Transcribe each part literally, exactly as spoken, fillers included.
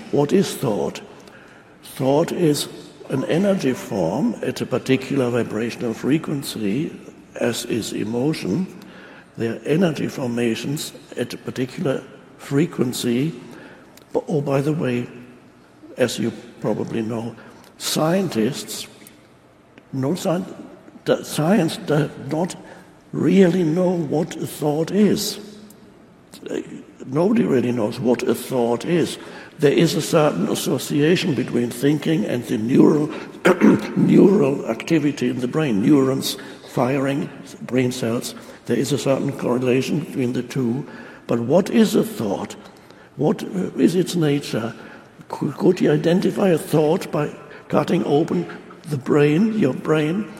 What is thought? Thought is an energy form at a particular vibrational frequency, as is emotion. They are energy formations at a particular frequency. Oh, by the way, as you probably know, scientists, no science does not really know what a thought is. Nobody really knows what a thought is. There is a certain association between thinking and the neural neural activity in the brain, neurons firing brain cells. There is a certain correlation between the two. But what is a thought? What is its nature? Could, could you identify a thought by cutting open the brain, your brain?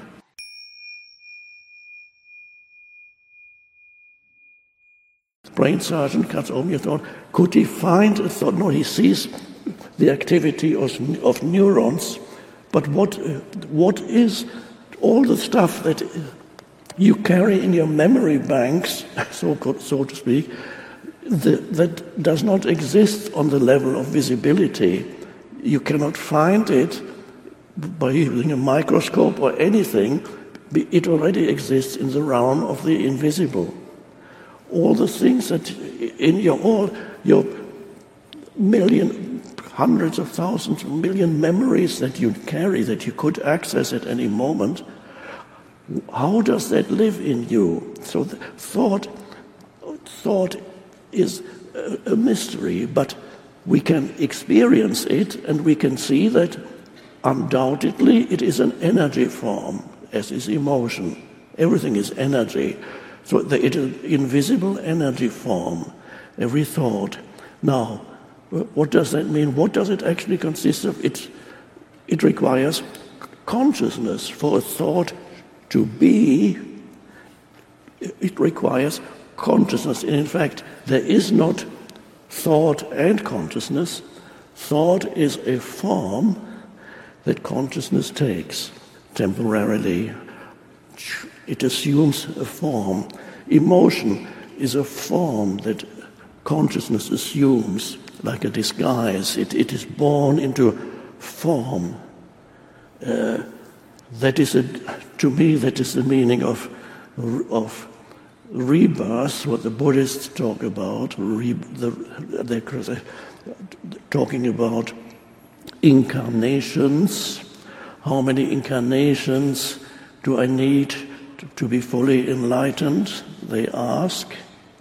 Brain surgeon cuts open your thought. Could he find a thought? No, he sees the activity of, of neurons. But what what is all the stuff that you carry in your memory banks, so so to speak, the, that does not exist on the level of visibility? You cannot find it by using a microscope or anything. It already exists in the realm of the invisible. All the things that in your all your million, hundreds of thousands, million memories that you carry, that you could access at any moment, how does that live in you? So the thought, thought is a, a mystery, but we can experience it, and we can see that undoubtedly it is an energy form, as is emotion. Everything is energy. So it is an invisible energy form, every thought. Now, what does that mean? What does it actually consist of? It, it requires consciousness. For a thought to be, it requires consciousness. And in fact, there is not thought and consciousness. Thought is a form that consciousness takes temporarily. It assumes a form. Emotion is a form that consciousness assumes, like a disguise. It, it is born into form. Uh, that is, a, to me, that is the meaning of of rebirth. What the Buddhists talk about. Re, the, they're talking about incarnations. How many incarnations do I need to be fully enlightened, they ask.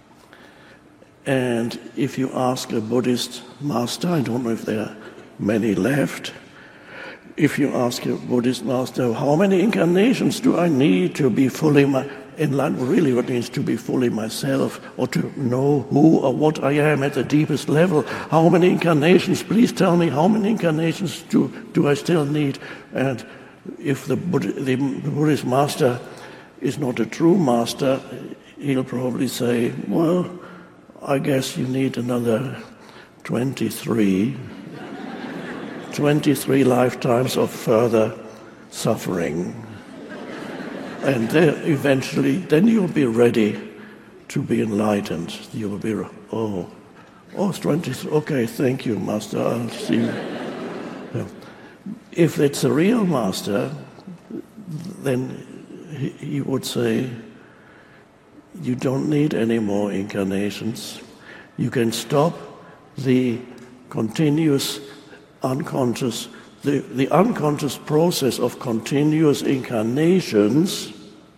And if you ask a Buddhist master, I don't know if there are many left, if you ask a Buddhist master, how many incarnations do I need to be fully my, enlightened, really what it means to be fully myself, or to know who or what I am at the deepest level, how many incarnations, please tell me, how many incarnations do, do I still need? And if the, Buddha, the Buddhist master is not a true master, he'll probably say, well, I guess you need another twenty-three, twenty-three lifetimes of further suffering. And then eventually, then you'll be ready to be enlightened. You'll be, oh, oh, it's twenty-three, okay, thank you, master, I'll see you. Yeah. If it's a real master, then he would say, you don't need any more incarnations. You can stop the continuous unconscious, the, the unconscious process of continuous incarnations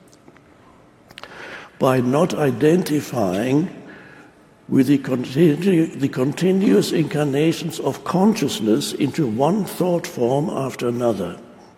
by not identifying with the, continu- the continuous incarnations of consciousness into one thought form after another.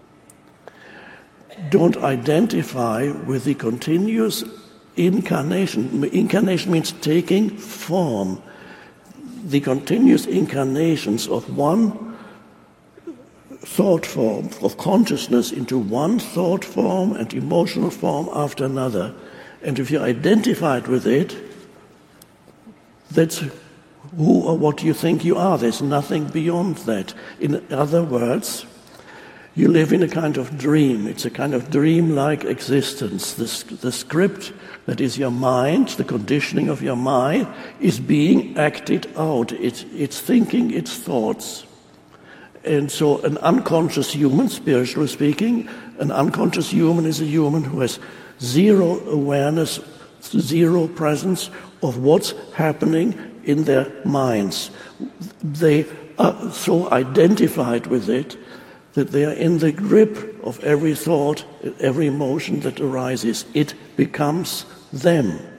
Don't identify with the continuous incarnation. Incarnation means taking form. The continuous incarnations of one thought form, of consciousness into one thought form and emotional form after another. And if you're identified with it, that's who or what you think you are. There's nothing beyond that. In other words, You live in a kind of dream. It's a kind of dream-like existence. The, the script that is your mind, the conditioning of your mind, is being acted out. It's, it's thinking, it's thoughts. And so an unconscious human, spiritually speaking, an unconscious human is a human who has zero awareness, zero presence of what's happening in their minds. They are so identified with it that they are in the grip of every thought, every emotion that arises. It becomes them.